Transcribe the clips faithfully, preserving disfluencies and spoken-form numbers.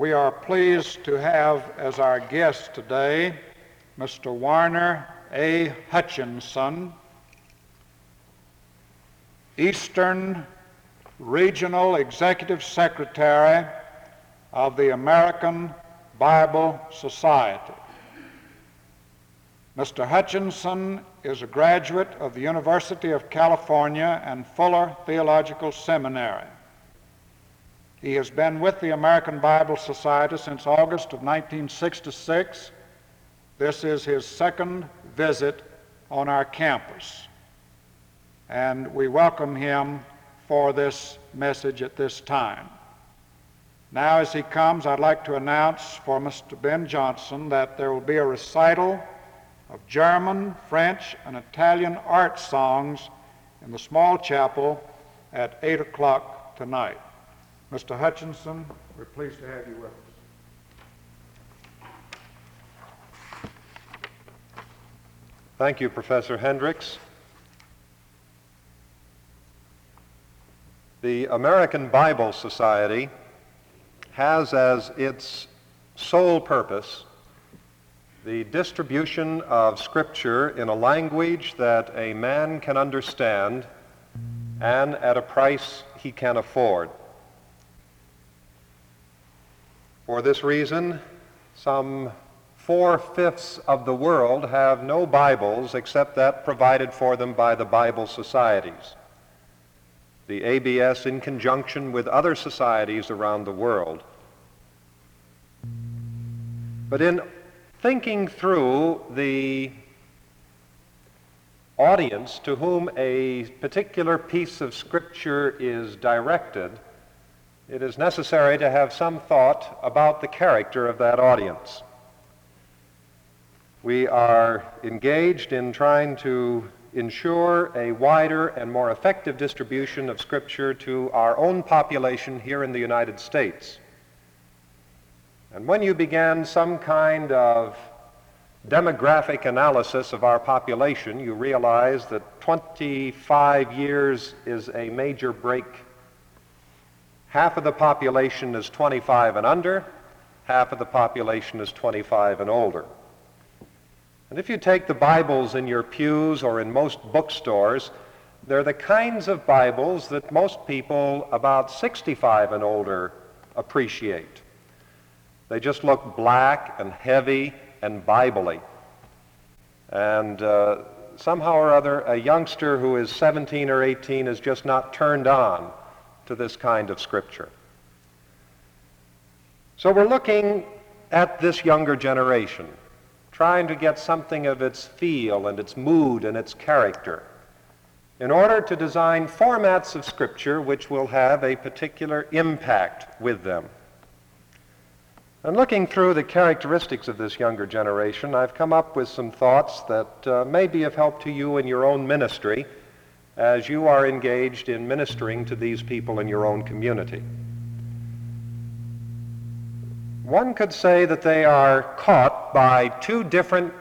We are pleased to have as our guest today Mister Warner A. Hutchinson, Eastern Regional Executive Secretary of the American Bible Society. Mister Hutchinson is a graduate of the University of California and Fuller Theological Seminary. He has been with the American Bible Society since August of nineteen sixty-six. This is his second visit on our campus, and we welcome him for this message at this time. Now, as he comes, I'd like to announce for Mister Ben Johnson that there will be a recital of German, French, and Italian art songs in the small chapel at eight o'clock tonight. Mister Hutchinson, we're pleased to have you with us. Thank you, Professor Hendricks. The American Bible Society has as its sole purpose the distribution of Scripture in a language that a man can understand and at a price he can afford. For this reason, some four-fifths of the world have no Bibles except that provided for them by the Bible societies. The A B S, in conjunction with other societies around the world. But in thinking through the audience to whom a particular piece of Scripture is directed, it is necessary to have some thought about the character of that audience. We are engaged in trying to ensure a wider and more effective distribution of Scripture to our own population here in the United States. And when you began some kind of demographic analysis of our population, you realize that twenty-five years is a major break. Half of the population is twenty-five and under, half of the population is twenty-five and older. And if you take the Bibles in your pews or in most bookstores, they're the kinds of Bibles that most people about sixty-five and older appreciate. They just look black and heavy and Bible-y. And uh, somehow or other, a youngster who is seventeen or eighteen is just not turned on to this kind of Scripture. So we're looking at this younger generation, trying to get something of its feel and its mood and its character in order to design formats of Scripture which will have a particular impact with them. And looking through the characteristics of this younger generation, I've come up with some thoughts that uh, may be of help to you in your own ministry as you are engaged in ministering to these people in your own community. One could say that they are caught by two different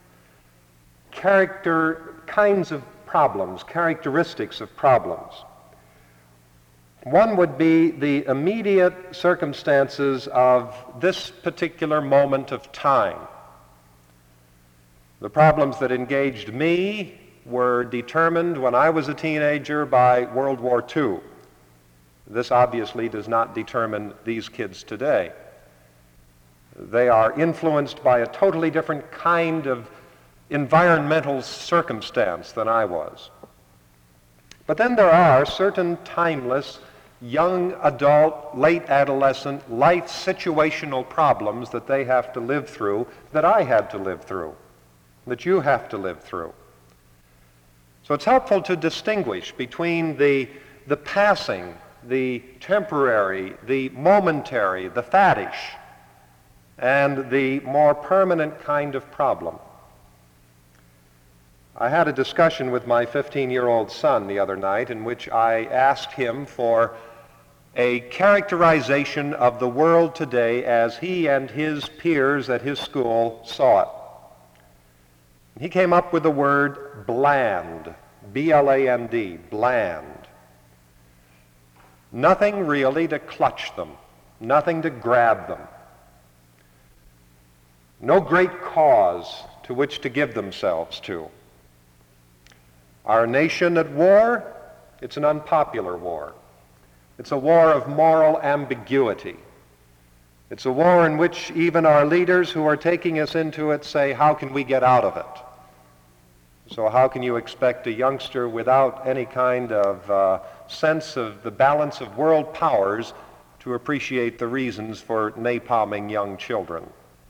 character kinds of problems, characteristics of problems. One would be the immediate circumstances of this particular moment of time. The problems that engaged me were determined when I was a teenager by World War Two. This obviously does not determine these kids today. They are influenced by a totally different kind of environmental circumstance than I was. But then there are certain timeless, young adult, late adolescent, life situational problems that they have to live through, that I had to live through, that you have to live through. So it's helpful to distinguish between the, the passing, the temporary, the momentary, the faddish, and the more permanent kind of problem. I had a discussion with my fifteen-year-old son the other night in which I asked him for a characterization of the world today as he and his peers at his school saw it. He came up with the word bland, B L A N D, bland. Nothing really to clutch them, nothing to grab them. no great cause to which to give themselves to. Our nation at war, it's an unpopular war. It's a war of moral ambiguity. It's a war in which even our leaders who are taking us into it say, how can we get out of it? So how can you expect a youngster without any kind of uh, sense of the balance of world powers to appreciate the reasons for napalming young children?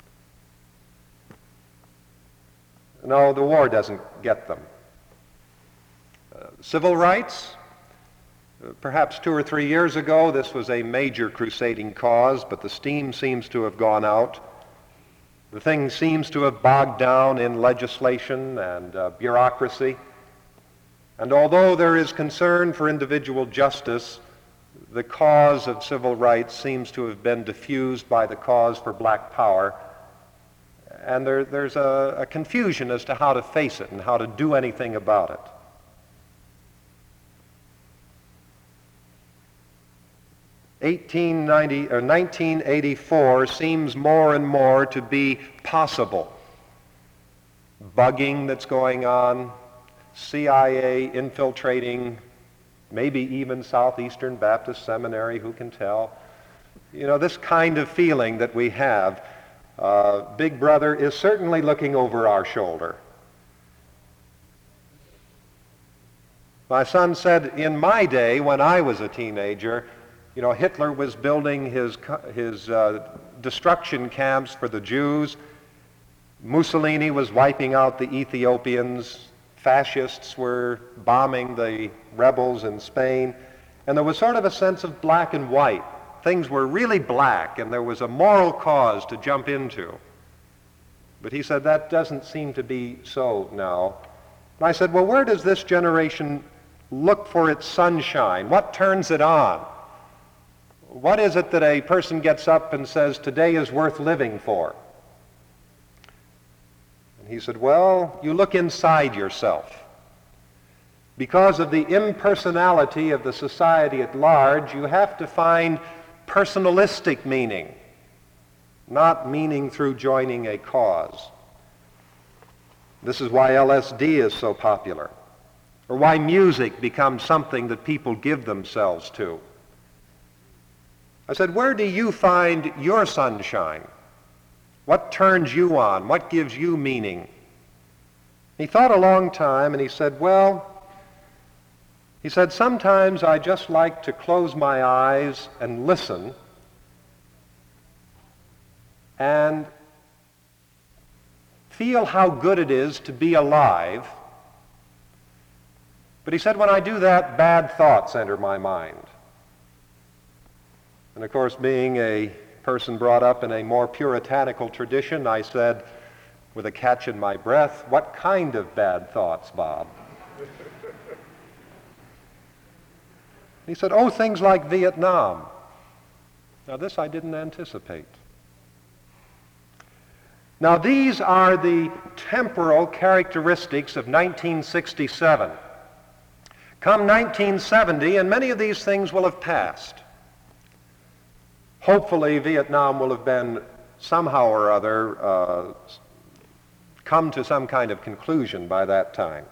No, the war doesn't get them. Uh, civil rights? Uh, perhaps two or three years ago, this was a major crusading cause, but the steam seems to have gone out. The thing seems to have bogged down in legislation and uh, bureaucracy. And although there is concern for individual justice, the cause of civil rights seems to have been diffused by the cause for black power. And there, there's a, a confusion as to how to face it and how to do anything about it. eighteen ninety, or nineteen eighty-four seems more and more to be possible. Bugging that's going on, C I A infiltrating, maybe even Southeastern Baptist Seminary, who can tell? You know, this kind of feeling that we have, uh, Big Brother is certainly looking over our shoulder. My son said, in my day, when I was a teenager, you know, Hitler was building his, his uh, destruction camps for the Jews. Mussolini was wiping out the Ethiopians. Fascists were bombing the rebels in Spain. And there was sort of a sense of black and white. Things were really black, and there was a moral cause to jump into. But he said, that doesn't seem to be so now. And I said, well, where does this generation look for its sunshine? What turns it on? What is it that a person gets up and says, today is worth living for? And he said, well, you look inside yourself. Because of the impersonality of the society at large, you have to find personalistic meaning, not meaning through joining a cause. This is why L S D is so popular, or why music becomes something that people give themselves to. I said, where do you find your sunshine? What turns you on? What gives you meaning? He thought a long time and he said, well, he said, sometimes I just like to close my eyes and listen and feel how good it is to be alive. But he said, when I do that, bad thoughts enter my mind. And of course, being a person brought up in a more puritanical tradition, I said, with a catch in my breath, what kind of bad thoughts, Bob? He said, oh, things like Vietnam. Now, this I didn't anticipate. Now, these are the temporal characteristics of nineteen sixty-seven. Come nineteen seventy, and many of these things will have passed. Hopefully, Vietnam will have been somehow or other uh, come to some kind of conclusion by that time.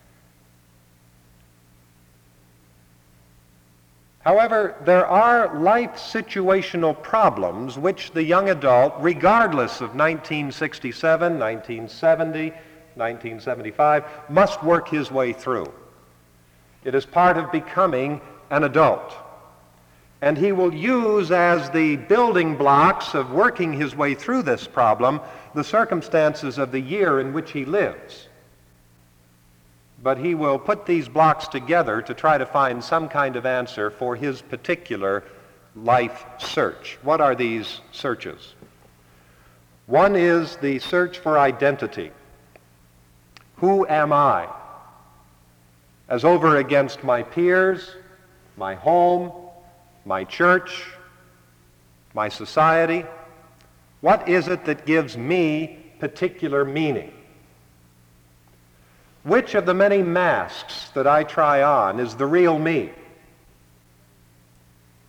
However, there are life situational problems which the young adult, regardless of nineteen sixty-seven, nineteen seventy, nineteen seventy-five, must work his way through. It is part of becoming an adult. And he will use as the building blocks of working his way through this problem the circumstances of the year in which he lives. But he will put these blocks together to try to find some kind of answer for his particular life search. What are these searches? One is the search for identity. Who am I? As over against my peers, my home, my church, my society. What is it that gives me particular meaning? Which of the many masks that I try on is the real me?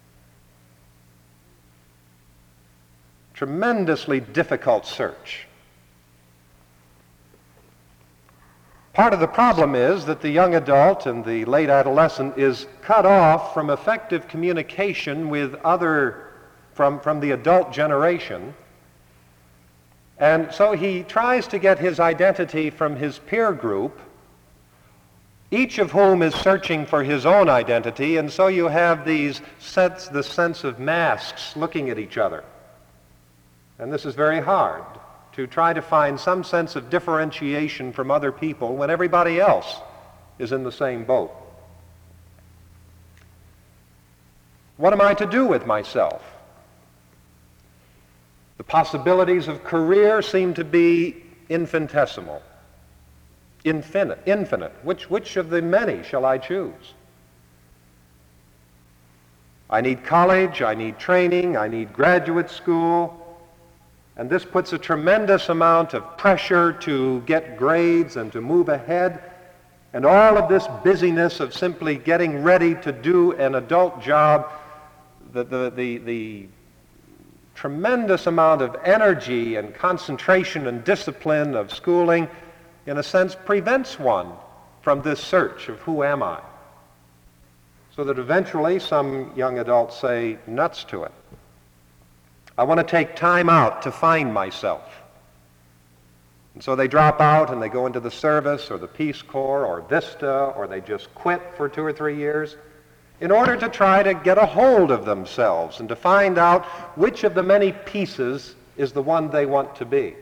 Tremendously difficult search. Part of the problem is that the young adult and the late adolescent is cut off from effective communication with other, from, from the adult generation. And so he tries to get his identity from his peer group, each of whom is searching for his own identity, and so you have these sets, the sense of masks looking at each other. And this is very hard, to try to find some sense of differentiation from other people when everybody else is in the same boat. What am I to do with myself? The possibilities of career seem to be infinitesimal, infinite, infinite. Which, which of the many shall I choose? I need college, I need training, I need graduate school, and this puts a tremendous amount of pressure to get grades and to move ahead, and all of this busyness of simply getting ready to do an adult job, the, the, the, the tremendous amount of energy and concentration and discipline of schooling, in a sense, prevents one from this search of who am I? So that eventually some young adults say nuts to it. I want to take time out to find myself. And so they drop out and they go into the service or the Peace Corps or VISTA, or they just quit for two or three years in order to try to get a hold of themselves and to find out which of the many pieces is the one they want to be.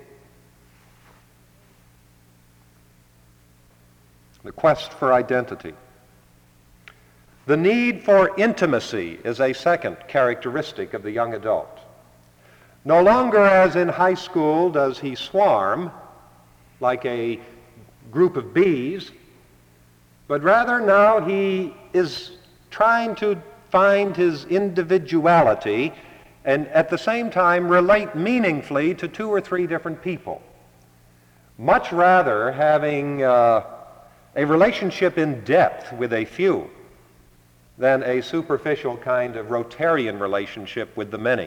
The quest for identity. The need for intimacy is a second characteristic of the young adult. No longer, as in high school, does he swarm like a group of bees, but rather now he is trying to find his individuality and at the same time relate meaningfully to two or three different people. Much rather having uh, a relationship in depth with a few than a superficial kind of Rotarian relationship with the many.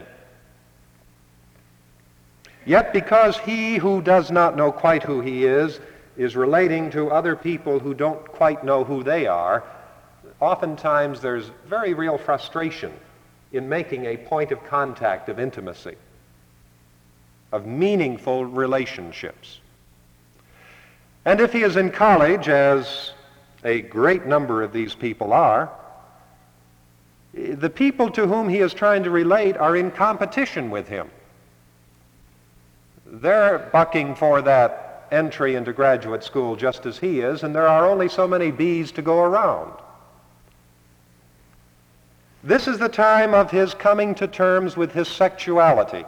Yet because he who does not know quite who he is is relating to other people who don't quite know who they are, oftentimes there's very real frustration in making a point of contact of intimacy, of meaningful relationships. And if he is in college, as a great number of these people are, the people to whom he is trying to relate are in competition with him. They're bucking for that entry into graduate school just as he is, and there are only so many bees to go around. This is the time of his coming to terms with his sexuality,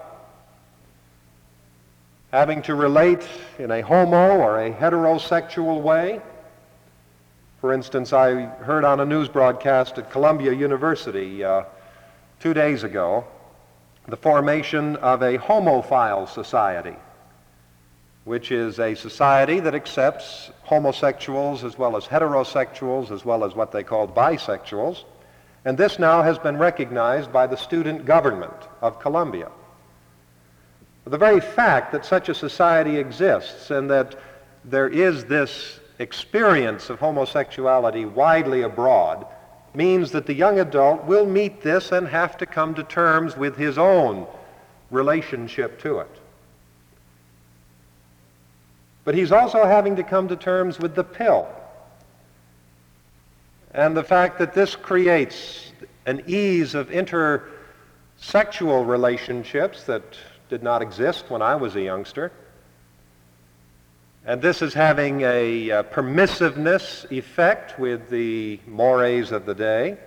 having to relate in a homo or a heterosexual way. For instance, I heard on a news broadcast at Columbia University uh, two days ago the formation of a homophile society, which is a society that accepts homosexuals as well as heterosexuals as well as what they call bisexuals. And this now has been recognized by the student government of Columbia. The very fact that such a society exists and that there is this experience of homosexuality widely abroad means that the young adult will meet this and have to come to terms with his own relationship to it. But he's also having to come to terms with the pill and the fact that this creates an ease of intersexual relationships that did not exist when I was a youngster. And this is having a uh, permissiveness effect with the mores of the day.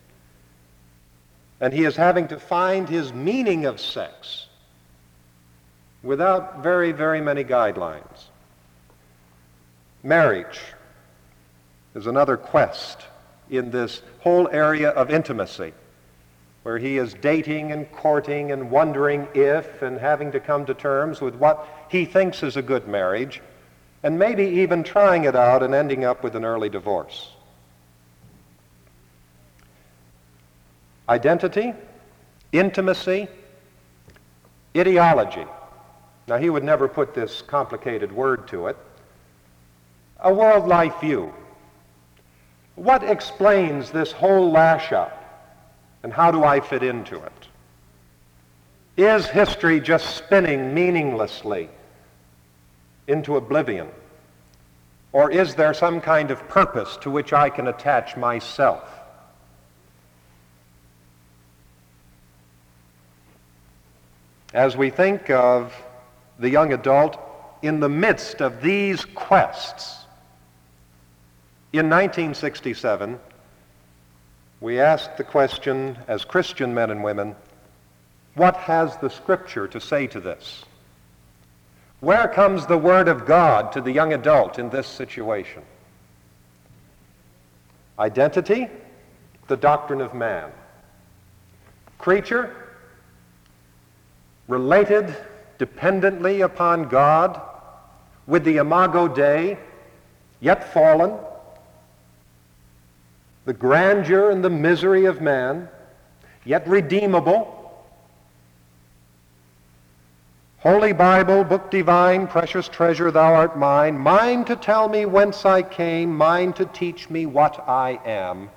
And he is having to find his meaning of sex without very, very many guidelines. Marriage is another quest in this whole area of intimacy, where he is dating and courting and wondering if and having to come to terms with what he thinks is a good marriage, and maybe even trying it out and ending up with an early divorce. Identity, intimacy, ideology. Now, he would never put this complicated word to it. a world life view. What explains this whole lash-up, and how do I fit into it? Is history just spinning meaninglessly into oblivion? Or is there some kind of purpose to which I can attach myself? As we think of the young adult in the midst of these quests, in nineteen sixty-seven, we asked the question as Christian men and women, what has the Scripture to say to this? Where comes the Word of God to the young adult in this situation? Identity, the doctrine of man. Creature, related dependently upon God, with the imago Dei, yet fallen, the grandeur and the misery of man, yet redeemable. Holy Bible, book divine, precious treasure, thou art mine, mine to tell me whence I came, mine to teach me what I am.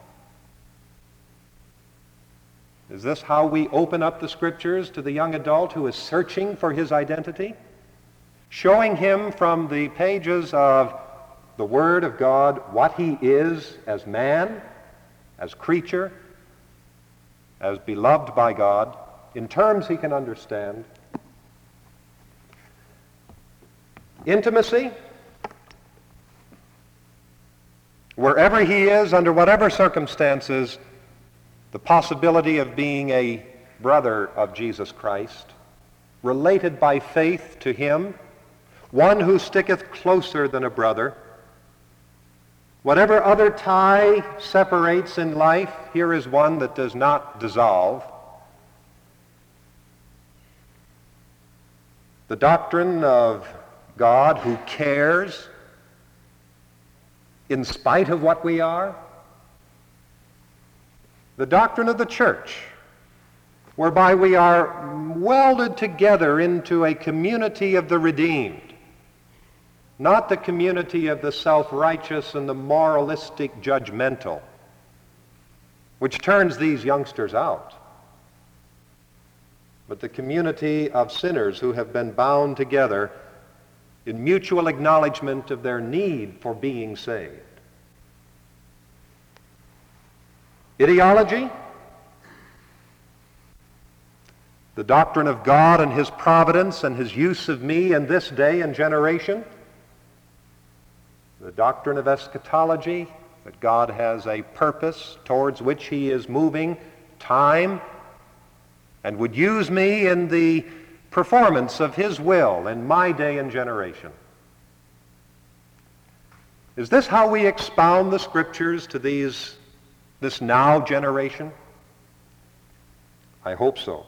Is this how we open up the Scriptures to the young adult who is searching for his identity? Showing him from the pages of the Word of God what he is as man, as creature, as beloved by God, in terms he can understand. Intimacy, wherever he is, under whatever circumstances, the possibility of being a brother of Jesus Christ, related by faith to him, one who sticketh closer than a brother. Whatever other tie separates in life, here is one that does not dissolve. The doctrine of God who cares in spite of what we are. The doctrine of the church, whereby we are welded together into a community of the redeemed, not the community of the self-righteous and the moralistic judgmental, which turns these youngsters out, but the community of sinners who have been bound together in mutual acknowledgement of their need for being saved. Ideology, the doctrine of God and his providence and his use of me in this day and generation. The doctrine of eschatology, that God has a purpose towards which he is moving time and would use me in the performance of his will in my day and generation. Is this how we expound the Scriptures to these, this now generation? I hope so.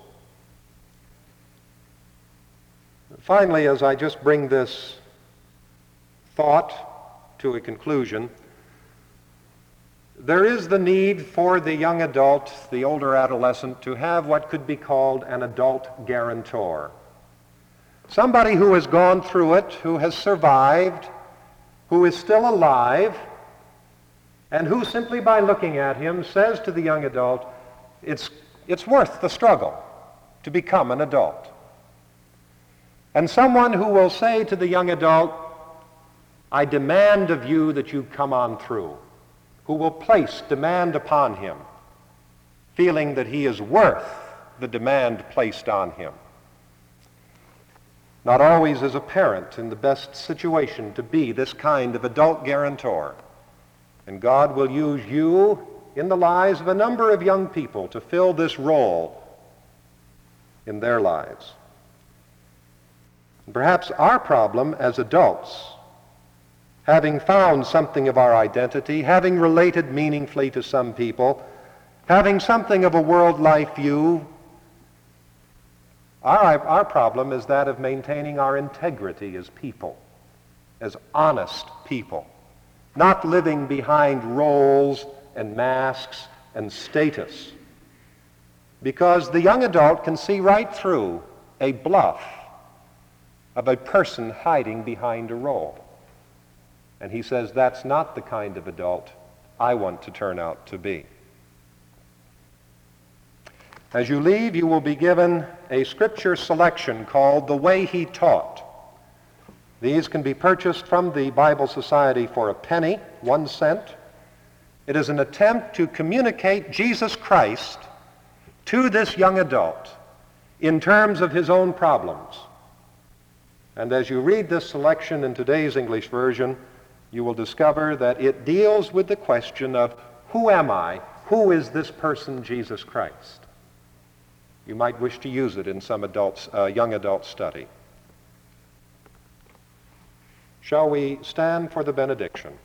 Finally, as I just bring this thought to a conclusion, there is the need for the young adult, the older adolescent, to have what could be called an adult guarantor. Somebody who has gone through it, who has survived, who is still alive, and who simply by looking at him says to the young adult, it's, it's worth the struggle to become an adult. And someone who will say to the young adult, I demand of you that you come on through, who will place demand upon him, feeling that he is worth the demand placed on him. Not always is a parent in the best situation to be this kind of adult guarantor. And God will use you in the lives of a number of young people to fill this role in their lives. And perhaps our problem as adults, having found something of our identity, having related meaningfully to some people, having something of a world life view, our, our problem is that of maintaining our integrity as people, as honest people, not living behind roles and masks and status. Because the young adult can see right through a bluff of a person hiding behind a role. And he says, that's not the kind of adult I want to turn out to be. As you leave, you will be given a scripture selection called The Way He Taught. These can be purchased from the Bible Society for a penny, one cent. It is an attempt to communicate Jesus Christ to this young adult in terms of his own problems. And as you read this selection in today's English version, you will discover that it deals with the question of, who am I? Who is this person, Jesus Christ? You might wish to use it in some adults, uh, young adult study. Shall we stand for the benediction?